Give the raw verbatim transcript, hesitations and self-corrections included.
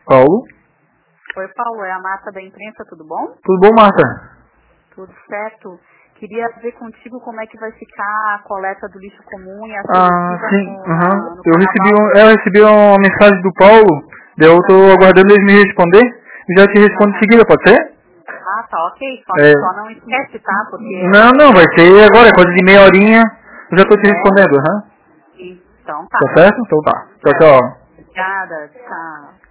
Paulo. Oi, Paulo, é a Marta da imprensa, tudo bom? Tudo bom, Marta? Tudo certo. Queria ver contigo como é que vai ficar a coleta do lixo comum e a Ah, seletiva sim. no, Uhum. na, no Eu recebi, um, carnaval. eu recebi uma mensagem do Paulo, daí eu tô aguardando ele me responder. E já te respondo em seguida, pode ser? Ah, tá, ok. Só, É. só não esquece, tá? Porque... Não, não, vai ser agora, é coisa de meia horinha. Eu já tô te É. respondendo, aham. Então tá. Tá certo? Então tá. Tchau, É. tchau. Obrigada, tchau.